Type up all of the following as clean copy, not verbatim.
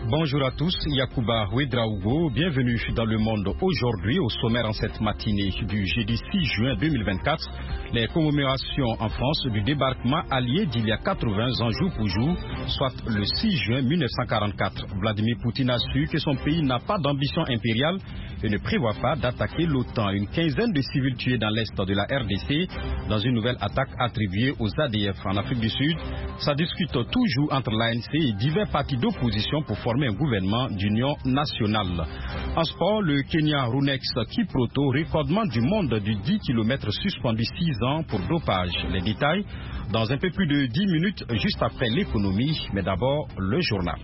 Bonjour à tous, Yacouba Ouedraogo, bienvenue dans Le Monde. Aujourd'hui, au sommaire en cette matinée du jeudi 6 juin 2024, les commémorations en France du débarquement allié d'il y a 80 ans jour pour jour, soit le 6 juin 1944. Vladimir Poutine a su que son pays n'a pas d'ambition impériale et ne prévoit pas d'attaquer l'OTAN. Une quinzaine de civils tués dans l'est de la RDC dans une nouvelle attaque attribuée aux ADF en Afrique du Sud. Ça discute toujours entre l'ANC et divers partis d'opposition pour former un gouvernement d'union nationale. En sport, le Kenya Runex Kiproto, recordement du monde du 10 km suspendu 6 ans pour dopage. Les détails dans un peu plus de 10 minutes juste après l'économie, mais d'abord le journal.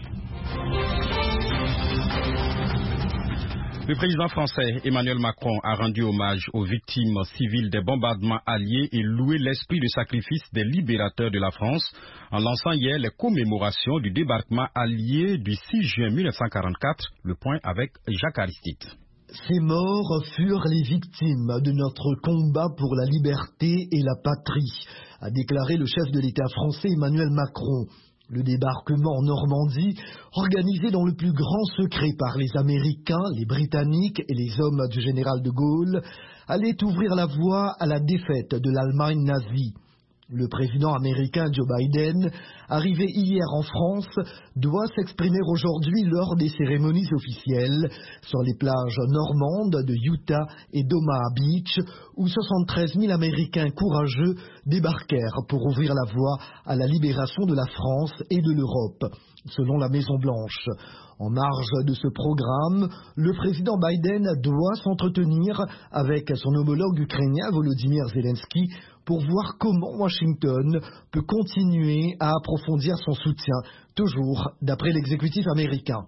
Le président français Emmanuel Macron a rendu hommage aux victimes civiles des bombardements alliés et loué l'esprit de sacrifice des libérateurs de la France en lançant hier les commémorations du débarquement allié du 6 juin 1944. Le point avec Jacques Aristide. Ces morts furent les victimes de notre combat pour la liberté et la patrie, a déclaré le chef de l'État français Emmanuel Macron. Le débarquement en Normandie, organisé dans le plus grand secret par les Américains, les Britanniques et les hommes du général de Gaulle, allait ouvrir la voie à la défaite de l'Allemagne nazie. Le président américain Joe Biden, arrivé hier en France, doit s'exprimer aujourd'hui lors des cérémonies officielles sur les plages normandes de Utah et d'Omaha Beach, où 73 000 Américains courageux débarquèrent pour ouvrir la voie à la libération de la France et de l'Europe, selon la Maison-Blanche. En marge de ce programme, le président Biden doit s'entretenir avec son homologue ukrainien Volodymyr Zelensky pour voir comment Washington peut continuer à approfondir son soutien, toujours d'après l'exécutif américain.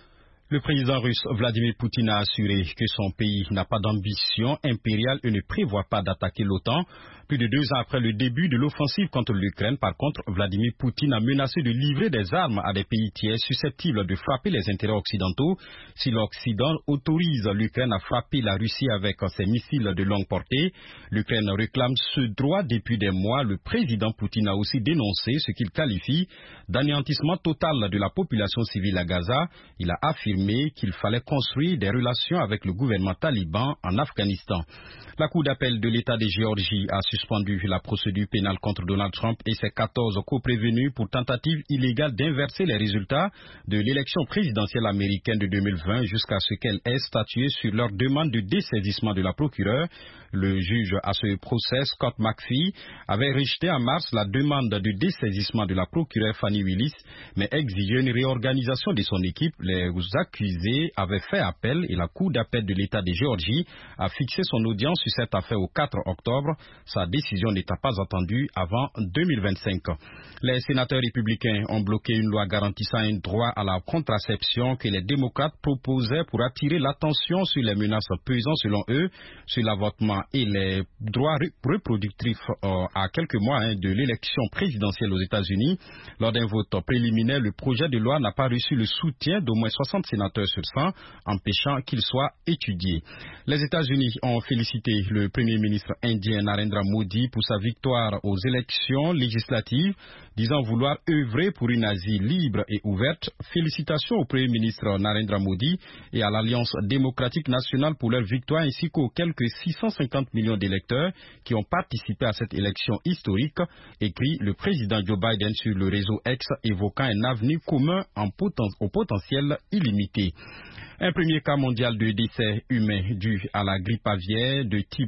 Le président russe Vladimir Poutine a assuré que son pays n'a pas d'ambition impériale et ne prévoit pas d'attaquer l'OTAN. Plus de 2 ans après le début de l'offensive contre l'Ukraine, par contre, Vladimir Poutine a menacé de livrer des armes à des pays tiers susceptibles de frapper les intérêts occidentaux. Si l'Occident autorise l'Ukraine à frapper la Russie avec ses missiles de longue portée, l'Ukraine réclame ce droit depuis des mois. Le président Poutine a aussi dénoncé ce qu'il qualifie d'anéantissement total de la population civile à Gaza. Il a affirmé qu'il fallait construire des relations avec le gouvernement taliban en Afghanistan. La Cour d'appel de l'État de Géorgie a suspendu la procédure pénale contre Donald Trump et ses 14 co-prévenus pour tentative illégale d'inverser les résultats de l'élection présidentielle américaine de 2020 jusqu'à ce qu'elle ait statué sur leur demande de dessaisissement de la procureure. Le juge à ce procès, Scott McPhee, avait rejeté en mars la demande de dessaisissement de la procureure Fannie Willis, mais exigeait une réorganisation de son équipe. Les accusés avaient fait appel et la Cour d'appel de l'État de Géorgie a fixé son audience sur cette affaire au 4 octobre. Sa décision n'était pas attendue avant 2025. Les sénateurs républicains ont bloqué une loi garantissant un droit à la contraception que les démocrates proposaient pour attirer l'attention sur les menaces pesant selon eux sur l'avortement et les droits reproductifs à quelques mois de l'élection présidentielle aux États-Unis. Lors d'un vote préliminaire, le projet de loi n'a pas reçu le soutien d'au moins 60 sénateurs sur 100, empêchant qu'il soit étudié. Les États-Unis ont félicité le Premier ministre indien Narendra Modi pour sa victoire aux élections législatives, disant vouloir œuvrer pour une Asie libre et ouverte. Félicitations au Premier ministre Narendra Modi et à l'Alliance démocratique nationale pour leur victoire, ainsi qu'aux quelques 650 millions d'électeurs qui ont participé à cette élection historique, écrit le président Joe Biden sur le réseau X, évoquant un avenir commun au potentiel illimité. Un premier cas mondial de décès humain dû à la grippe aviaire de type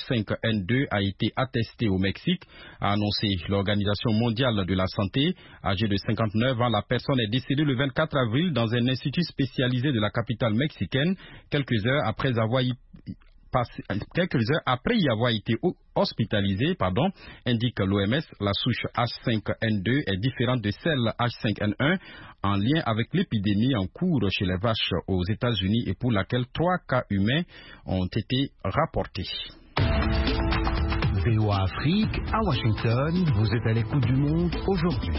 H5N2 a été attesté au Mexique, a annoncé l'Organisation mondiale de la santé. Âgée de 59 ans, la personne est décédée le 24 avril dans un institut spécialisé de la capitale mexicaine, quelques heures après y avoir été hospitalisé, indique l'OMS. La souche H5N2 est différente de celle H5N1 en lien avec l'épidémie en cours chez les vaches aux États-Unis et pour laquelle 3 cas humains ont été rapportés. VOA Afrique, à Washington, vous êtes à l'écoute du monde aujourd'hui.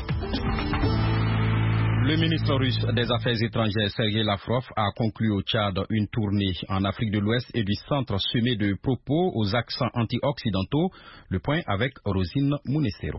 Le ministre russe des Affaires étrangères, Sergei Lavrov, a conclu au Tchad une tournée en Afrique de l'Ouest et du centre semée de propos aux accents anti-occidentaux. Le point avec Rosine Mounessero.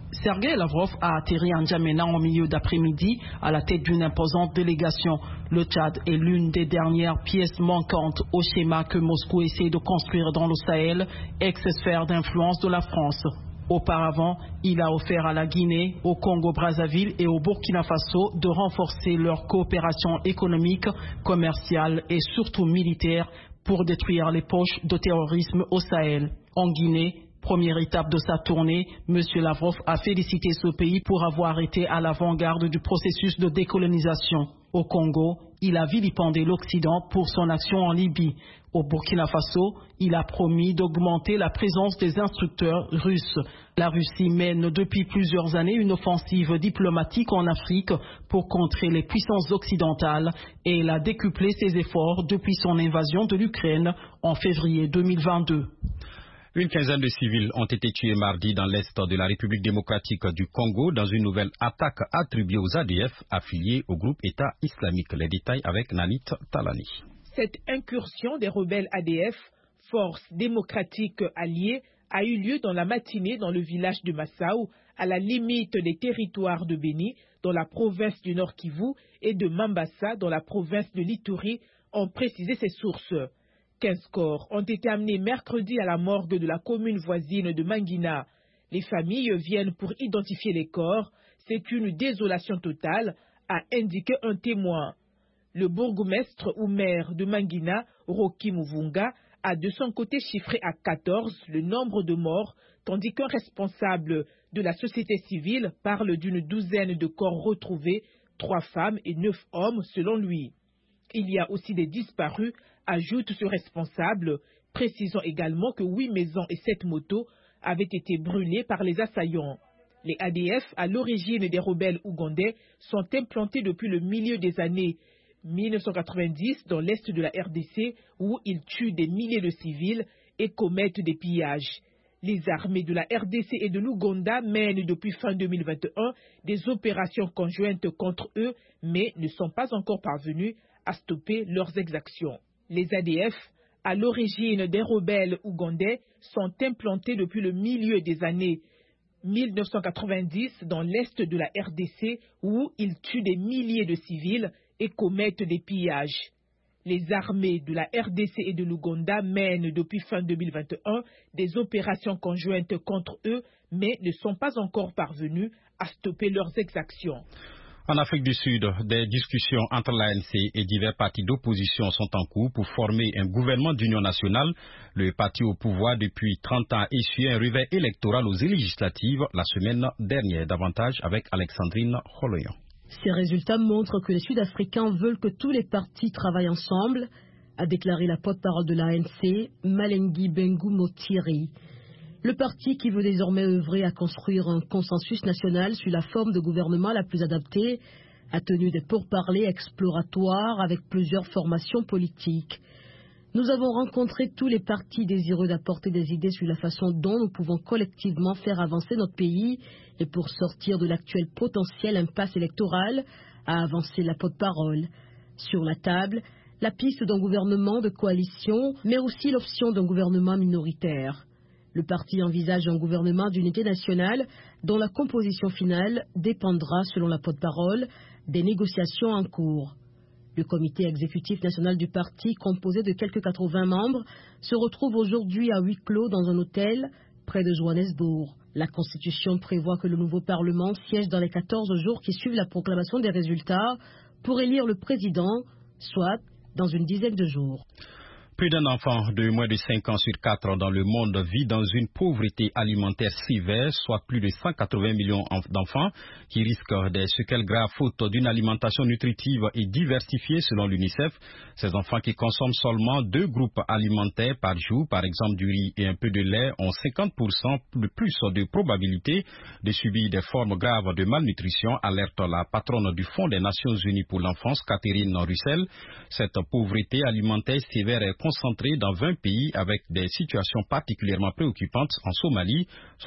Sergueï Lavrov a atterri à N'Djamena en milieu d'après-midi à la tête d'une imposante délégation. Le Tchad est l'une des dernières pièces manquantes au schéma que Moscou essaie de construire dans le Sahel, ex-sphère d'influence de la France. Auparavant, il a offert à la Guinée, au Congo-Brazzaville et au Burkina Faso de renforcer leur coopération économique, commerciale et surtout militaire pour détruire les poches de terrorisme au Sahel. En Guinée, première étape de sa tournée, M. Lavrov a félicité ce pays pour avoir été à l'avant-garde du processus de décolonisation. Au Congo, il a vilipendé l'Occident pour son action en Libye. Au Burkina Faso, il a promis d'augmenter la présence des instructeurs russes. La Russie mène depuis plusieurs années une offensive diplomatique en Afrique pour contrer les puissances occidentales et elle a décuplé ses efforts depuis son invasion de l'Ukraine en février 2022. Une quinzaine de civils ont été tués mardi dans l'est de la République démocratique du Congo dans une nouvelle attaque attribuée aux ADF affiliés au groupe État islamique. Les détails avec Nanit Talani. Cette incursion des rebelles ADF, forces démocratiques alliées, a eu lieu dans la matinée dans le village de Massaou, à la limite des territoires de Béni, dans la province du Nord Kivu, et de Mambasa, dans la province de l'Ituri, ont précisé ses sources. 15 corps ont été amenés mercredi à la morgue de la commune voisine de Mangina. Les familles viennent pour identifier les corps. C'est une désolation totale, a indiqué un témoin. Le bourgmestre ou maire de Mangina, Roki Muvunga, a de son côté chiffré à 14 le nombre de morts, tandis qu'un responsable de la société civile parle d'une douzaine de corps retrouvés, 3 femmes et 9 hommes selon lui. Il y a aussi des disparus, ajoute ce responsable, précisant également que 8 maisons et 7 motos avaient été brûlées par les assaillants. Les ADF, à l'origine des rebelles ougandais, sont implantés depuis le milieu des années 1990 dans l'est de la RDC où ils tuent des milliers de civils et commettent des pillages. Les armées de la RDC et de l'Ouganda mènent depuis fin 2021 des opérations conjointes contre eux, mais ne sont pas encore parvenus à stopper leurs exactions. Les ADF, à l'origine des rebelles ougandais, sont implantés depuis le milieu des années 1990 dans l'est de la RDC où ils tuent des milliers de civils et commettent des pillages. Les armées de la RDC et de l'Ouganda mènent depuis fin 2021 des opérations conjointes contre eux, mais ne sont pas encore parvenus à stopper leurs exactions. En Afrique du Sud, des discussions entre l'ANC et divers partis d'opposition sont en cours pour former un gouvernement d'union nationale. Le parti au pouvoir depuis 30 ans a essuyé un réveil électoral aux législatives la semaine dernière. Davantage avec Alexandrine Holoyan. Ces résultats montrent que les Sud-Africains veulent que tous les partis travaillent ensemble, a déclaré la porte-parole de l'ANC, Malengi Bengu Motiri. Le parti qui veut désormais œuvrer à construire un consensus national sur la forme de gouvernement la plus adaptée a tenu des pourparlers exploratoires avec plusieurs formations politiques. Nous avons rencontré tous les partis désireux d'apporter des idées sur la façon dont nous pouvons collectivement faire avancer notre pays et pour sortir de l'actuelle potentielle impasse électorale, a avancé la porte-parole. Sur la table, la piste d'un gouvernement de coalition, mais aussi l'option d'un gouvernement minoritaire. Le parti envisage un gouvernement d'unité nationale dont la composition finale dépendra, selon la porte-parole, des négociations en cours. Le comité exécutif national du parti, composé de quelques 80 membres, se retrouve aujourd'hui à huis clos dans un hôtel près de Johannesburg. La Constitution prévoit que le nouveau Parlement siège dans les 14 jours qui suivent la proclamation des résultats pour élire le président, soit dans une dizaine de jours. Plus d'un enfant de moins de 5 ans sur 4 dans le monde vit dans une pauvreté alimentaire sévère, soit plus de 180 millions d'enfants qui risquent des séquelles graves faute d'une alimentation nutritive et diversifiée selon l'UNICEF. Ces enfants qui consomment seulement 2 groupes alimentaires par jour, par exemple du riz et un peu de lait, ont 50% de plus de probabilité de subir des formes graves de malnutrition, alerte la patronne du Fonds des Nations Unies pour l'enfance, Catherine Russell. Cette pauvreté alimentaire sévère est concentrée dans 20 pays avec des situations particulièrement préoccupantes. En Somalie,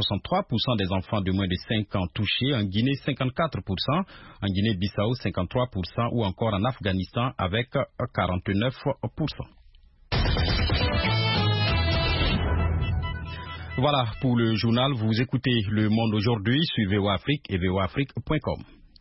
63% des enfants de moins de 5 ans touchés, en Guinée 54%, en Guinée-Bissau 53% ou encore en Afghanistan avec 49%. Voilà pour le journal. Vous écoutez Le Monde aujourd'hui sur VOA Afrique et voaafrique.com.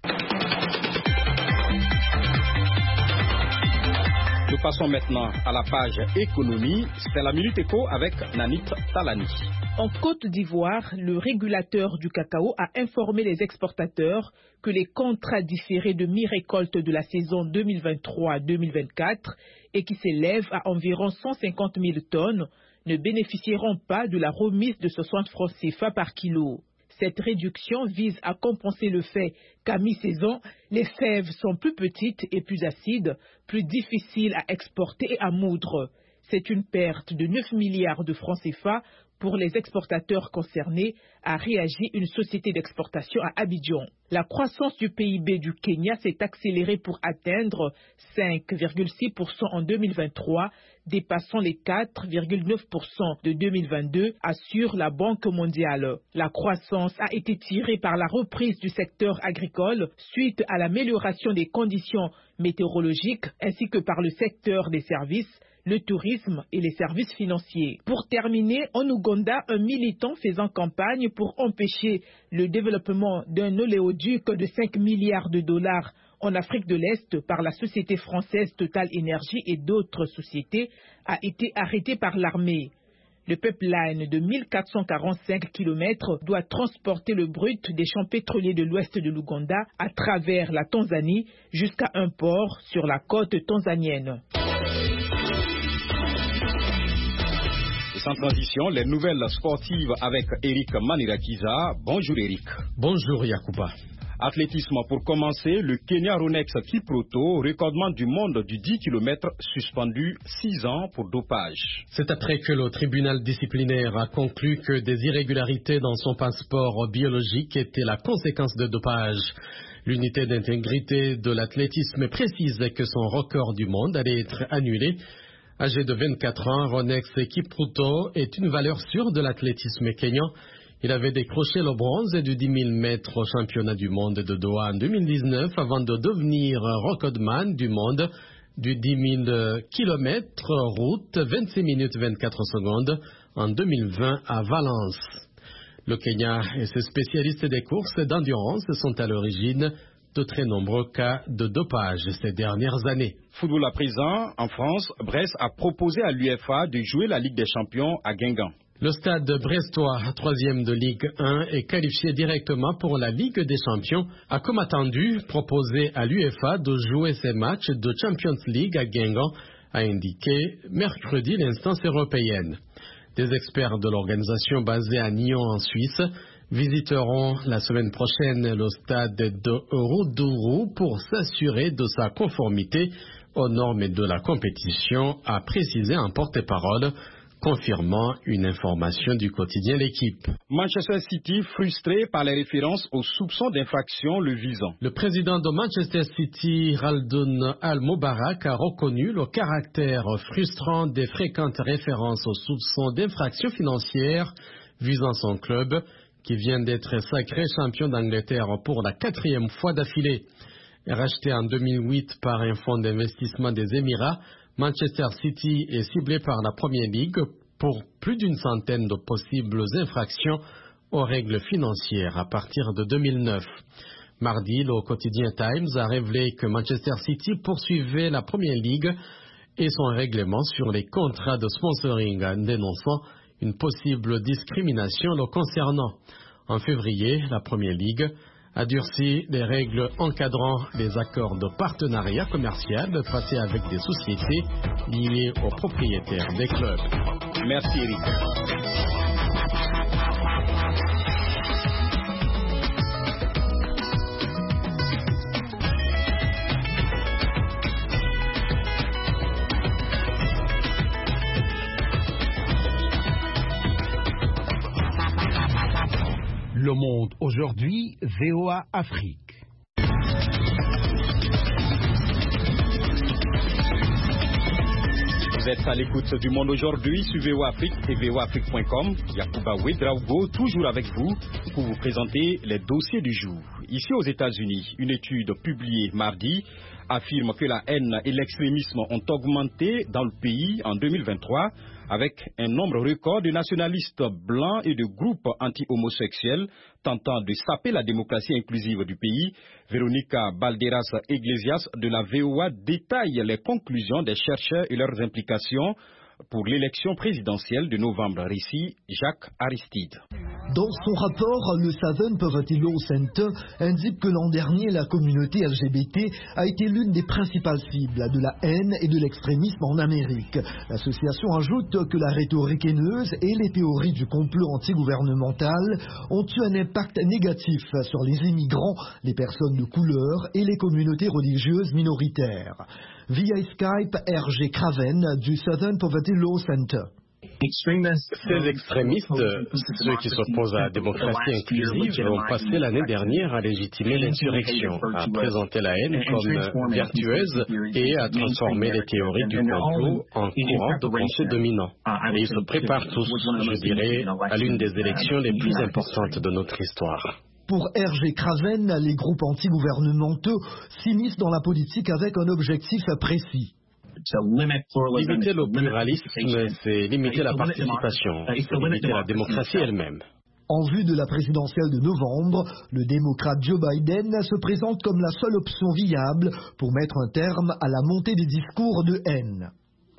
Nous passons maintenant à la page économie. C'est la Minute Éco avec Nanit Talani. En Côte d'Ivoire, le régulateur du cacao a informé les exportateurs que les contrats différés de mi-récolte de la saison 2023-2024 et qui s'élèvent à environ 150 000 tonnes ne bénéficieront pas de la remise de 60 francs CFA par kilo. Cette réduction vise à compenser le fait qu'à mi-saison, les fèves sont plus petites et plus acides, plus difficiles à exporter et à moudre. C'est une perte de 9 milliards de francs CFA pour les exportateurs concernés, a réagi une société d'exportation à Abidjan. La croissance du PIB du Kenya s'est accélérée pour atteindre 5,6% en 2023, dépassant les 4,9% de 2022, assure la Banque mondiale. La croissance a été tirée par la reprise du secteur agricole suite à l'amélioration des conditions météorologiques ainsi que par le secteur des services, le tourisme et les services financiers. Pour terminer, en Ouganda, un militant faisant campagne pour empêcher le développement d'un oléoduc de 5 milliards de dollars en Afrique de l'Est par la société française Total Énergie et d'autres sociétés a été arrêté par l'armée. Le pipeline de 1445 km doit transporter le brut des champs pétroliers de l'ouest de l'Ouganda à travers la Tanzanie jusqu'à un port sur la côte tanzanienne. Sans transition, les nouvelles sportives avec Eric Manirakiza. Bonjour Eric. Bonjour Yacouba. Athlétisme pour commencer, le Kenya Ronex Kipruto, recordman du monde du 10 km, suspendu 6 ans pour dopage. C'est après que le tribunal disciplinaire a conclu que des irrégularités dans son passeport biologique étaient la conséquence de dopage. L'unité d'intégrité de l'athlétisme précise que son record du monde allait être annulé. Âgé de 24 ans, Ronex Kipruto est une valeur sûre de l'athlétisme kényan. Il avait décroché le bronze du 10 000 mètres au championnat du monde de Doha en 2019 avant de devenir recordman du monde du 10 000 km route 26 minutes 24 secondes en 2020 à Valence. Le Kenya et ses spécialistes des courses d'endurance sont à l'origine de très nombreux cas de dopage ces dernières années. Football à présent, en France, Brest a proposé à l'UEFA de jouer la Ligue des Champions à Guingamp. Le stade brestois, 3e de Ligue 1, est qualifié directement pour la Ligue des Champions, a comme attendu proposé à l'UEFA de jouer ses matchs de Champions League à Guingamp, a indiqué mercredi l'instance européenne. Des experts de l'organisation basée à Nyon en Suisse visiteront la semaine prochaine le stade de Roudourou pour s'assurer de sa conformité aux normes de la compétition, a précisé un porte-parole, confirmant une information du quotidien L'Équipe. Manchester City frustré par les références aux soupçons d'infraction le visant. Le président de Manchester City, Khaldoun Al-Mubarak, a reconnu le caractère frustrant des fréquentes références aux soupçons d'infraction financière visant son club, qui vient d'être sacré champion d'Angleterre pour la 4e fois d'affilée. Racheté en 2008 par un fonds d'investissement des Émirats, Manchester City est ciblé par la Premier League pour plus d'une centaine de possibles infractions aux règles financières à partir de 2009. Mardi, le quotidien Times a révélé que Manchester City poursuivait la Premier League et son règlement sur les contrats de sponsoring en dénonçant une possible discrimination le concernant. En février, la Premier League a durci les règles encadrant les accords de partenariat commercial passés avec des sociétés liées aux propriétaires des clubs. Merci Eric. Le Monde aujourd'hui, VOA Afrique. Vous êtes à l'écoute du Monde aujourd'hui sur VOA Afrique et voaafrique.com. Yacouba Ouedraogo, toujours avec vous pour vous présenter les dossiers du jour. Ici aux États-Unis, une étude publiée mardi affirme que la haine et l'extrémisme ont augmenté dans le pays en 2023 avec un nombre record de nationalistes blancs et de groupes anti-homosexuels tentant de saper la démocratie inclusive du pays. Véronica Balderas Iglesias de la VOA détaille les conclusions des chercheurs et leurs implications pour l'élection présidentielle de novembre. Ici, Jacques Aristide. Dans son rapport, le Southern Poverty Law Center indique que l'an dernier, la communauté LGBT a été l'une des principales cibles de la haine et de l'extrémisme en Amérique. L'association ajoute que la rhétorique haineuse et les théories du complot antigouvernemental ont eu un impact négatif sur les immigrants, les personnes de couleur et les communautés religieuses minoritaires. Via Skype, R.G. Craven du Southern Poverty Law Center. Ces extrémistes, ceux qui s'opposent à la démocratie inclusive, ont passé l'année dernière à légitimer l'insurrection, à présenter la haine comme vertueuse et à transformer les théories du complot en courant de pensée dominant. Et ils se préparent tous, je dirais, à l'une des élections les plus importantes de notre histoire. Pour R.G. Craven, les groupes antigouvernementaux s'immiscent dans la politique avec un objectif précis. Limiter le pluralisme, c'est limiter la participation, c'est limiter la démocratie elle-même. En vue de la présidentielle de novembre, le démocrate Joe Biden se présente comme la seule option viable pour mettre un terme à la montée des discours de haine.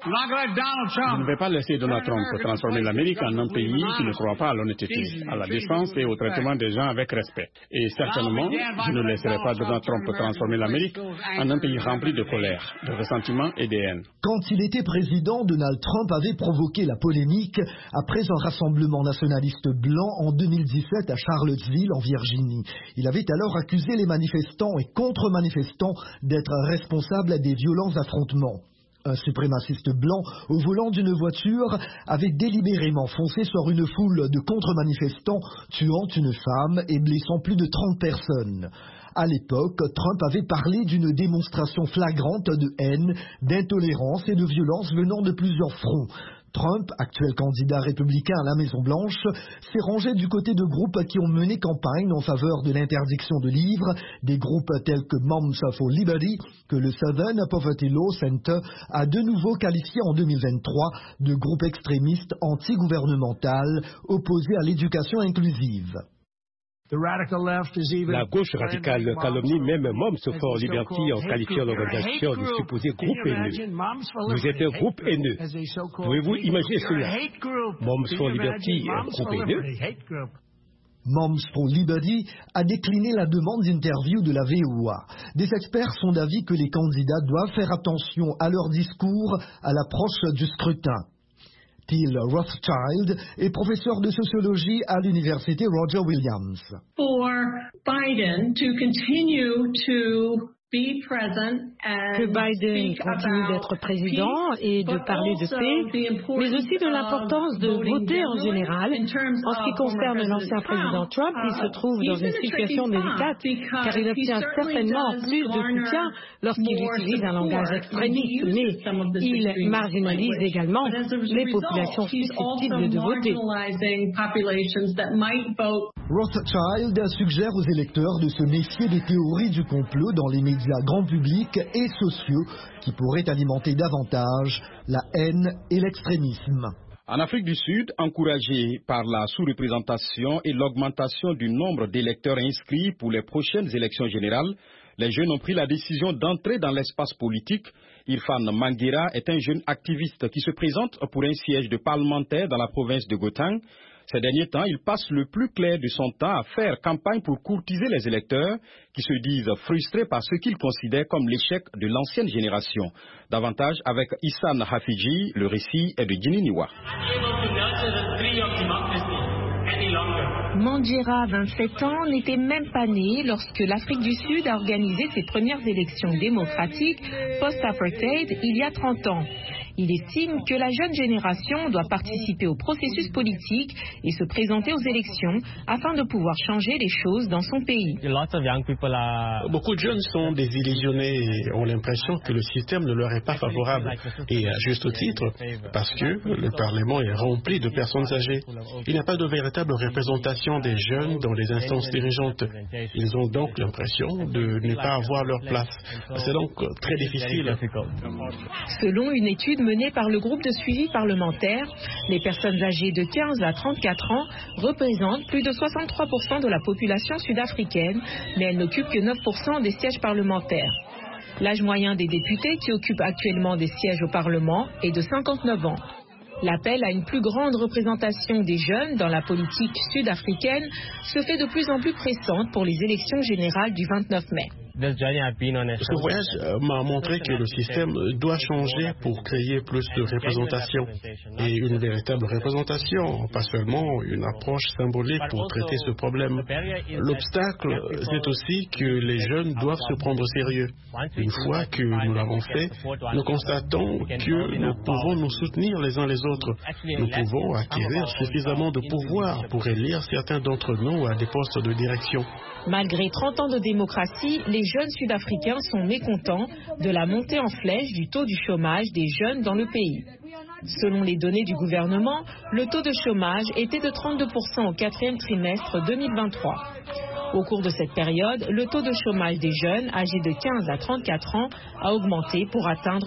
Je ne vais pas laisser Donald Trump transformer l'Amérique en un pays qui ne croit pas à l'honnêteté, à la défense et au traitement des gens avec respect. Et certainement, je ne laisserai pas Donald Trump transformer l'Amérique en un pays rempli de colère, de ressentiment et de haine. Quand il était président, Donald Trump avait provoqué la polémique après un rassemblement nationaliste blanc en 2017 à Charlottesville, en Virginie. Il avait alors accusé les manifestants et contre-manifestants d'être responsables des violents affrontements. Un suprémaciste blanc au volant d'une voiture avait délibérément foncé sur une foule de contre-manifestants, tuant une femme et blessant plus de 30 personnes. À l'époque, Trump avait parlé d'une démonstration flagrante de haine, d'intolérance et de violence venant de plusieurs fronts. Trump, actuel candidat républicain à la Maison-Blanche, s'est rangé du côté de groupes qui ont mené campagne en faveur de l'interdiction de livres, des groupes tels que Moms for Liberty, que le Southern Poverty Law Center a de nouveau qualifié en 2023 de groupe extrémiste anti-gouvernemental opposé à l'éducation inclusive. La gauche radicale calomnie même Moms for Liberty en qualifiant l'organisation de supposé groupe haineux. Vous êtes un groupe haineux. Pouvez-vous imaginer cela? Moms for Liberty, un groupe haineux? Moms for Liberty a décliné la demande d'interview de la VOA. Des experts sont d'avis que les candidats doivent faire attention à leur discours à l'approche du scrutin. Till Rothschild est professeur de sociologie à l'université Roger Williams. For Biden to continue to que Biden continue d'être président et de parler de paix, mais aussi de l'importance de voter en général. En ce qui concerne l'ancien président Trump, il se trouve dans une situation délicate car il obtient certainement plus de soutien lorsqu'il utilise un langage extrémiste, mais il marginalise également les populations susceptibles de voter. Rothschild suggère aux électeurs de se méfier des théories du complot dans les médias grand public et sociaux qui pourraient alimenter davantage la haine et l'extrémisme. En Afrique du Sud, encouragés par la sous-représentation et l'augmentation du nombre d'électeurs inscrits pour les prochaines élections générales, les jeunes ont pris la décision d'entrer dans l'espace politique. Irfan Manguera est un jeune activiste qui se présente pour un siège de parlementaire dans la province de Gauteng. Ces derniers temps, il passe le plus clair de son temps à faire campagne pour courtiser les électeurs qui se disent frustrés par ce qu'ils considèrent comme l'échec de l'ancienne génération. Davantage avec Issan Hafidji, le récit est de Djininiwa. Manguera, 27 ans, n'était même pas né lorsque l'Afrique du Sud a organisé ses premières élections démocratiques post-apartheid il y a 30 ans. Il estime que la jeune génération doit participer au processus politique et se présenter aux élections afin de pouvoir changer les choses dans son pays. Beaucoup de jeunes sont désillusionnés et ont l'impression que le système ne leur est pas favorable. Et à juste titre, parce que le Parlement est rempli de personnes âgées. Il n'y a pas de véritable représentation des jeunes dans les instances dirigeantes. Ils ont donc l'impression de ne pas avoir leur place. C'est donc très difficile. Selon une étude menée par le groupe de suivi parlementaire, les personnes âgées de 15 à 34 ans représentent plus de 63% de la population sud-africaine, mais elles n'occupent que 9% des sièges parlementaires. L'âge moyen des députés qui occupent actuellement des sièges au Parlement est de 59 ans. L'appel à une plus grande représentation des jeunes dans la politique sud-africaine se fait de plus en plus pressante pour les élections générales du 29 mai. Ce voyage m'a montré que le système doit changer pour créer plus de représentation et une véritable représentation, pas seulement une approche symbolique pour traiter ce problème. L'obstacle, c'est aussi que les jeunes doivent se prendre au sérieux. Une fois que nous l'avons fait, nous constatons que nous pouvons nous soutenir les uns les autres. Nous pouvons acquérir suffisamment de pouvoir pour élire certains d'entre nous à des postes de direction. Malgré 30 ans de démocratie, les jeunes sud-africains sont mécontents de la montée en flèche du taux du chômage des jeunes dans le pays. Selon les données du gouvernement, le taux de chômage était de 32% au 4e trimestre 2023. Au cours de cette période, le taux de chômage des jeunes âgés de 15 à 34 ans a augmenté pour atteindre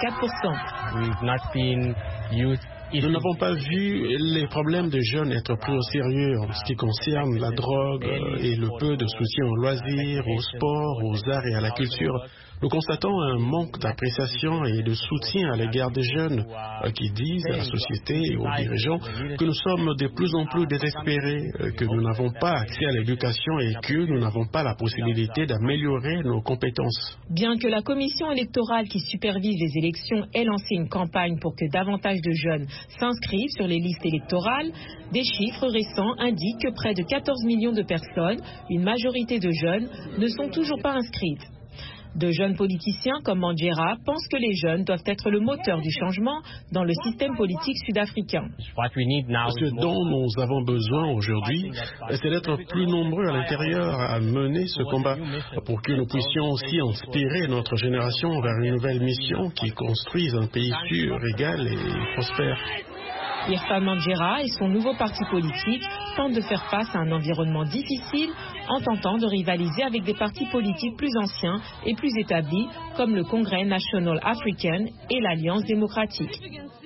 44%. Nous n'avons pas vu les problèmes des jeunes être pris au sérieux en ce qui concerne la drogue et le peu de soutien aux loisirs, au sport, aux arts et à la culture. Nous constatons un manque d'appréciation et de soutien à l'égard des jeunes qui disent à la société et aux dirigeants que nous sommes de plus en plus désespérés, que nous n'avons pas accès à l'éducation et que nous n'avons pas la possibilité d'améliorer nos compétences. Bien que la commission électorale qui supervise les élections ait lancé une campagne pour que davantage de jeunes s'inscrivent sur les listes électorales, des chiffres récents indiquent que près de 14 millions de personnes, une majorité de jeunes, ne sont toujours pas inscrites. De jeunes politiciens comme Mandjera pensent que les jeunes doivent être le moteur du changement dans le système politique sud-africain. Ce dont nous avons besoin aujourd'hui, c'est d'être plus nombreux à l'intérieur à mener ce combat pour que nous puissions aussi inspirer notre génération vers une nouvelle mission qui construise un pays sûr, égal et prospère. Irfan Mandjera et son nouveau parti politique tentent de faire face à un environnement difficile en tentant de rivaliser avec des partis politiques plus anciens et plus établis comme le Congrès National African et l'Alliance démocratique.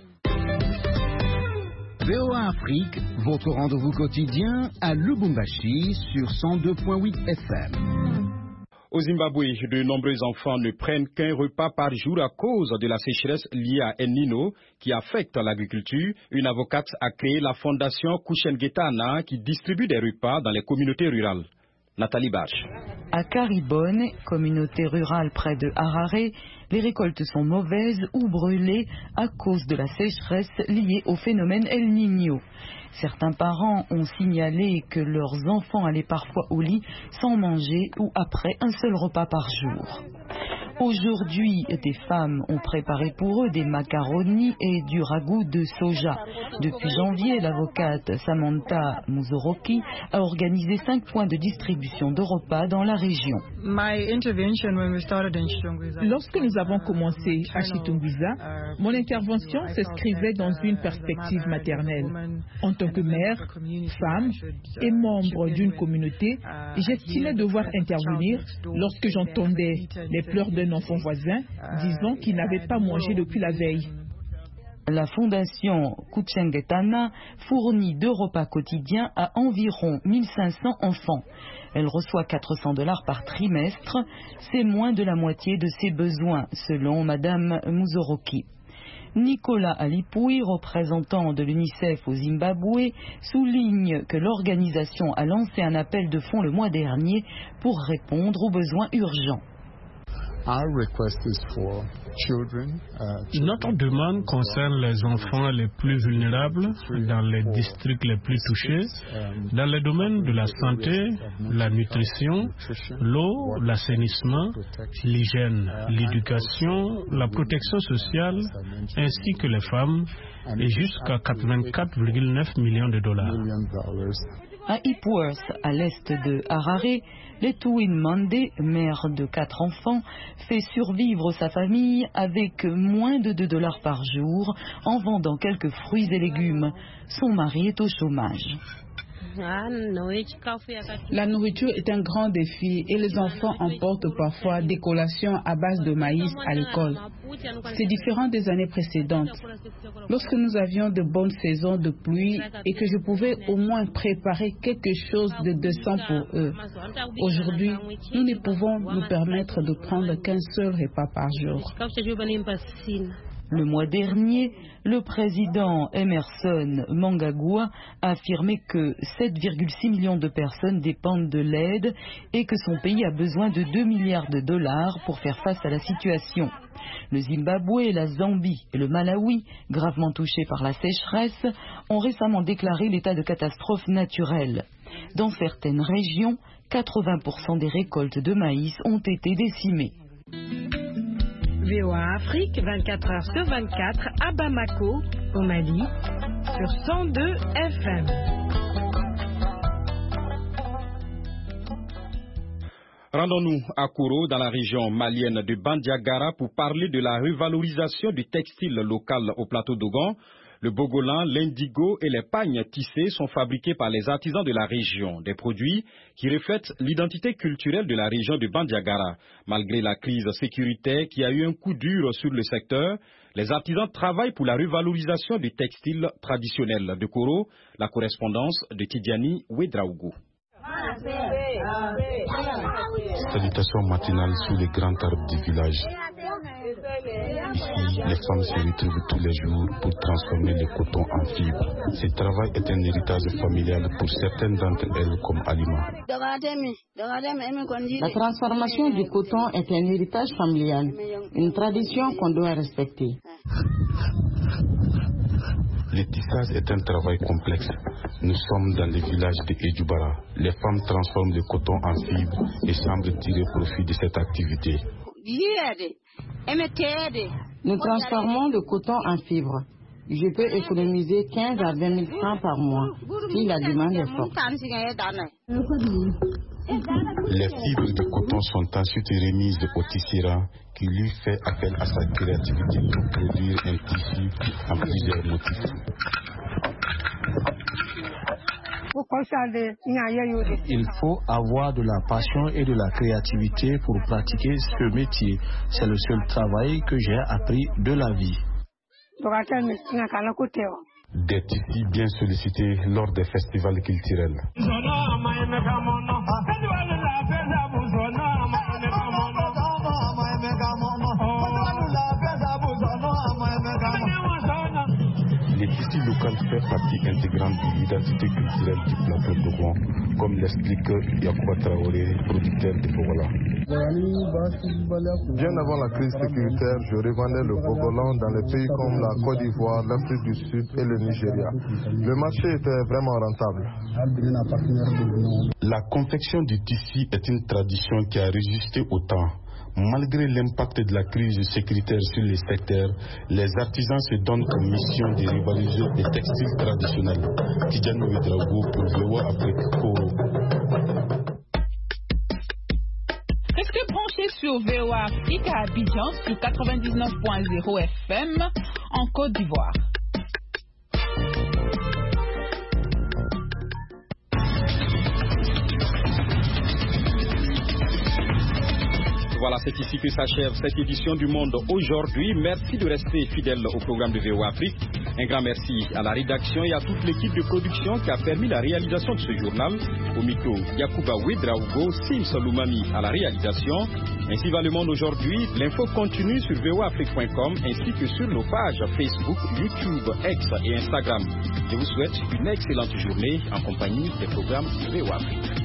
VOA Afrique, votre rendez-vous quotidien à Lubumbashi sur 102.8 FM. Au Zimbabwe, de nombreux enfants ne prennent qu'un repas par jour à cause de la sécheresse liée à El Niño qui affecte l'agriculture. Une avocate a créé la fondation Kuchengetana qui distribue des repas dans les communautés rurales. Nathalie Bache. À Karibone, communauté rurale près de Harare, les récoltes sont mauvaises ou brûlées à cause de la sécheresse liée au phénomène El Niño. Certains parents ont signalé que leurs enfants allaient parfois au lit sans manger ou après un seul repas par jour. Aujourd'hui, des femmes ont préparé pour eux des macaronis et du ragoût de soja. Depuis janvier, l'avocate Samantha Muzoroki a organisé 5 points de distribution de repas dans la région. Lorsque nous avons commencé à Chitungwiza, mon intervention s'inscrivait dans une perspective maternelle. En tant que mère, femme et membre d'une communauté, j'estimais devoir intervenir lorsque j'entendais les pleurs d'un enfant voisin disant qu'il n'avait pas mangé depuis la veille. La fondation Kuchengetana fournit 2 repas quotidiens à environ 1500 enfants. Elle reçoit $400 par trimestre. C'est moins de la moitié de ses besoins, selon Madame Muzoroki. Nicolas Alipui, représentant de l'UNICEF au Zimbabwe, souligne que l'organisation a lancé un appel de fonds le mois dernier pour répondre aux besoins urgents. Notre demande concerne les enfants les plus vulnérables dans les districts les plus touchés, dans les domaines de la santé, la nutrition, l'eau, l'assainissement, l'hygiène, l'éducation, la protection sociale, ainsi que les femmes, et jusqu'à $84,9 millions. À Ipworth, à l'est de Harare, Letwin Mande, mère de 4 enfants, fait survivre sa famille avec moins de $2 par jour en vendant quelques fruits et légumes. Son mari est au chômage. La nourriture est un grand défi et les enfants emportent parfois des collations à base de maïs à l'école. C'est différent des années précédentes. Lorsque nous avions de bonnes saisons de pluie et que je pouvais au moins préparer quelque chose de décent pour eux. Aujourd'hui, nous ne pouvons nous permettre de prendre qu'un seul repas par jour. Le mois dernier, le président Emmerson Mnangagwa a affirmé que 7,6 millions de personnes dépendent de l'aide et que son pays a besoin de 2 milliards de dollars pour faire face à la situation. Le Zimbabwe, la Zambie et le Malawi, gravement touchés par la sécheresse, ont récemment déclaré l'état de catastrophe naturelle. Dans certaines régions, 80% des récoltes de maïs ont été décimées. VOA Afrique, 24 heures sur 24, à Bamako, au Mali, sur 102 FM. Rendons-nous à Koro, dans la région malienne de Bandiagara, pour parler de la revalorisation du textile local au plateau d'Ogon. Le bogolan, l'indigo et les pagnes tissées sont fabriqués par les artisans de la région, des produits qui reflètent l'identité culturelle de la région de Bandiagara. Malgré la crise sécuritaire qui a eu un coup dur sur le secteur, les artisans travaillent pour la revalorisation du textile traditionnel de Koro. La correspondance de Tidjani Ouedraogo. Salutations matinales sous les grands arbres du village. Ici, les femmes se retrouvent tous les jours pour transformer le coton en fibres. Ce travail est un héritage familial pour certaines d'entre elles comme Alima. La transformation du coton est un héritage familial, une tradition qu'on doit respecter. Le tissage est un travail complexe. Nous sommes dans le village de Edjoubara. Les femmes transforment le coton en fibres et semblent tirer profit de cette activité. Nous transformons le coton en fibres. Je peux économiser 15 à 20 000 francs par mois si la demande est forte. Les fibres de coton sont ensuite remises au tissera qui lui fait appel à sa créativité pour produire un tissu en plusieurs motifs. Il faut avoir de la passion et de la créativité pour pratiquer ce métier. C'est le seul travail que j'ai appris de la vie. Des tissus bien sollicités lors des festivals culturels. Les tissus locaux font partie intégrante de l'identité culturelle du plateau d'Ogon, comme l'explique Yacouba Traoré, producteur de Bogola. Bien avant la crise sécuritaire, je revendais le Bogolan dans les pays comme la Côte d'Ivoire, l'Afrique du Sud et le Nigeria. Le marché était vraiment rentable. La confection du tissu est une tradition qui a résisté au temps. Malgré l'impact de la crise sécuritaire sur les secteurs, les artisans se donnent comme mission de rivaliser les textiles traditionnels. Tidjani Ouedraogo pour VOA Afrique Koro. Restez branchés sur VOA Afrique à Abidjan sur 99.0 FM en Côte d'Ivoire. Voilà, c'est ici que s'achève cette édition du Monde aujourd'hui. Merci de rester fidèle au programme de VOA Afrique. Un grand merci à la rédaction et à toute l'équipe de production qui a permis la réalisation de ce journal. Au micro, Yacouba Ouedraogo, Sims Loumami à la réalisation. Ainsi va le monde aujourd'hui. L'info continue sur voaafrique.com ainsi que sur nos pages Facebook, YouTube, X et Instagram. Je vous souhaite une excellente journée en compagnie des programmes de VOA Afrique.